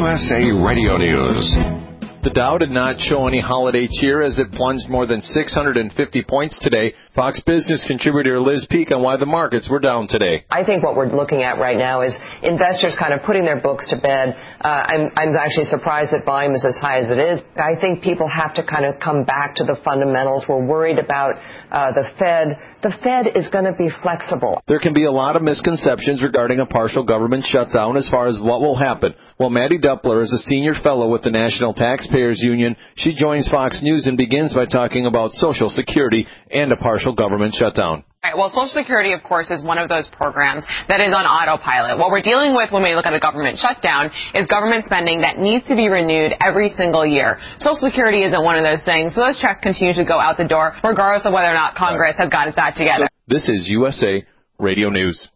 USA Radio News. The Dow did not show any holiday cheer as it plunged more than 650 points today. Fox Business contributor Liz Peek on why the markets were down today. I think what we're looking at right now is investors kind of putting their books to bed. I'm actually surprised that volume is as high as it is. I think people have to kind of come back to the fundamentals. We're worried about the Fed. The Fed is going to be flexible. There can be a lot of misconceptions regarding a partial government shutdown as far as what will happen. Well, Maddie Duppler is a senior fellow with the National Taxpayers Union. She joins Fox News and begins by talking about Social Security and a partial government shutdown. Right, well, Social Security, of course, is one of those programs that is on autopilot. What we're dealing with when we look at a government shutdown is government spending that needs to be renewed every single year. Social Security isn't one of those things, so those checks continue to go out the door, regardless of whether or not Congress has got its act together. This is USA Radio News.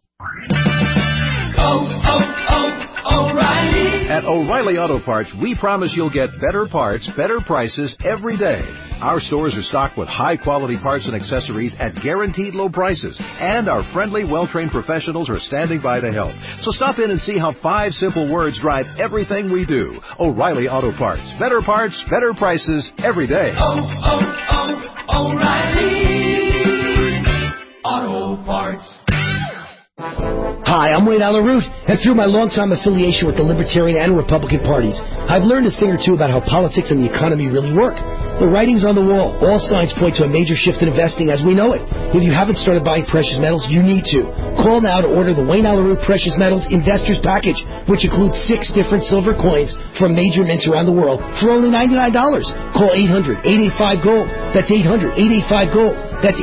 O'Reilly. At O'Reilly Auto Parts, we promise you'll get better parts, better prices every day. Our stores are stocked with high-quality parts and accessories at guaranteed low prices, and our friendly, well-trained professionals are standing by to help. So stop in and see how 5 simple words drive everything we do. O'Reilly Auto Parts. Better parts, better prices every day. O'Reilly Auto Parts. Hi, I'm Wayne Allyn Root, and through my long-time affiliation with the Libertarian and Republican parties, I've learned a thing or two about how politics and the economy really work. The writing's on the wall. All signs point to a major shift in investing as we know it. If you haven't started buying precious metals, you need to. Call now to order the Wayne Allyn Root Precious Metals Investors Package, which includes 6 different silver coins from major mints around the world for only $99. Call 800-885-GOLD. That's 800-885-GOLD. That's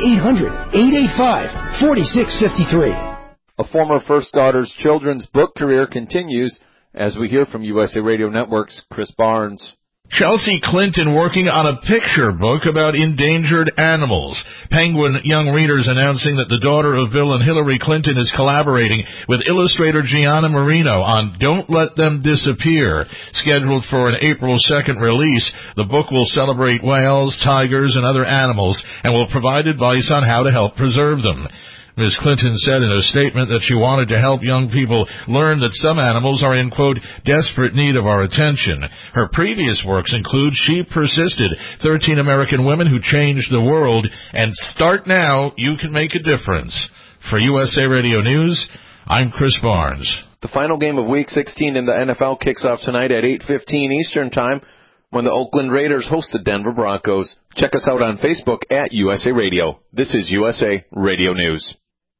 800-885-4653. A former First Daughters children's book career continues as we hear from USA Radio Network's Chris Barnes. Chelsea Clinton working on a picture book about endangered animals. Penguin young readers announcing that the daughter of Bill and Hillary Clinton is collaborating with illustrator Gianna Marino on Don't Let Them Disappear. Scheduled for an April 2nd release, the book will celebrate whales, tigers, and other animals and will provide advice on how to help preserve them. Ms. Clinton said in a statement that she wanted to help young people learn that some animals are in, quote, desperate need of our attention. Her previous works include She Persisted, 13 American Women Who Changed the World, and Start Now, You Can Make a Difference. For USA Radio News, I'm Chris Barnes. The final game of Week 16 in the NFL kicks off tonight at 8:15 Eastern Time when the Oakland Raiders host the Denver Broncos. Check us out on Facebook at USA Radio. This is USA Radio News.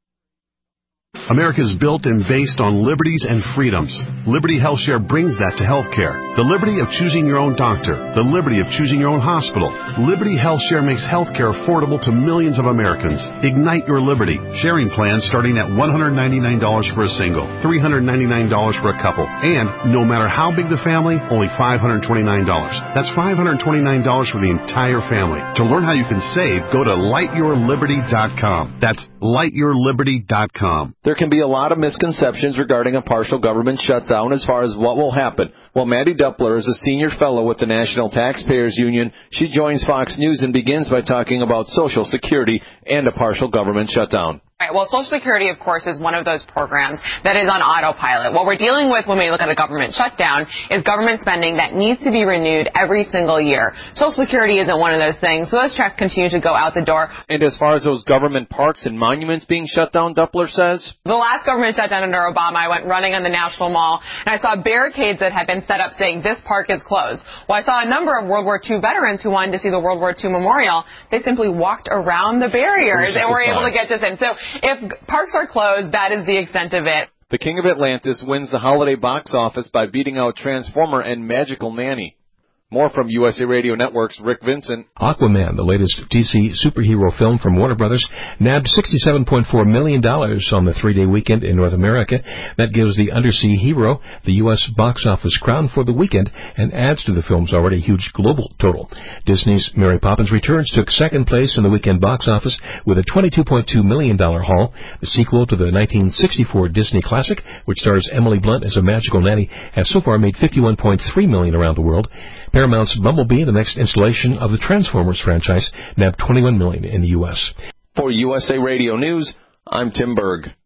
America is built and based on liberties and freedoms. Liberty HealthShare brings that to healthcare. The liberty of choosing your own doctor. The liberty of choosing your own hospital. Liberty HealthShare makes healthcare affordable to millions of Americans. Ignite your liberty. Sharing plans starting at $199 for a single, $399 for a couple, and no matter how big the family, only $529. That's $529 for the entire family. To learn how you can save, go to lightyourliberty.com. That's lightyourliberty.com. There can be a lot of misconceptions regarding a partial government shutdown as far as what will happen. Well, Maddie Duppler is a senior fellow with the National Taxpayers Union. She joins Fox News and begins by talking about Social Security and a partial government shutdown. Right, well, Social Security, of course, is one of those programs that is on autopilot. What we're dealing with when we look at a government shutdown is government spending that needs to be renewed every single year. Social Security isn't one of those things, so those checks continue to go out the door. And as far as those government parks and monuments being shut down, Duppler says? The last government shutdown under Obama, I went running on the National Mall, and I saw barricades that had been set up saying, this park is closed. Well, I saw a number of World War II veterans who wanted to see the World War II memorial. They simply walked around the barriers and were able to get just in. So if parks are closed, that is the extent of it. The King of Atlantis wins the holiday box office by beating out Transformer and Magical Nanny. More from USA Radio Network's Rick Vincent. Aquaman, the latest DC superhero film from Warner Brothers, nabbed $67.4 million on the 3-day weekend in North America. That gives the undersea hero the U.S. box office crown for the weekend and adds to the film's already huge global total. Disney's Mary Poppins Returns took second place in the weekend box office with a $22.2 million haul. The sequel to the 1964 Disney classic, which stars Emily Blunt as a magical nanny, has so far made $51.3 million around the world. Paramount's Bumblebee, the next installation of the Transformers franchise, nabbed $21 million in the U.S. For USA Radio News, I'm Tim Berg.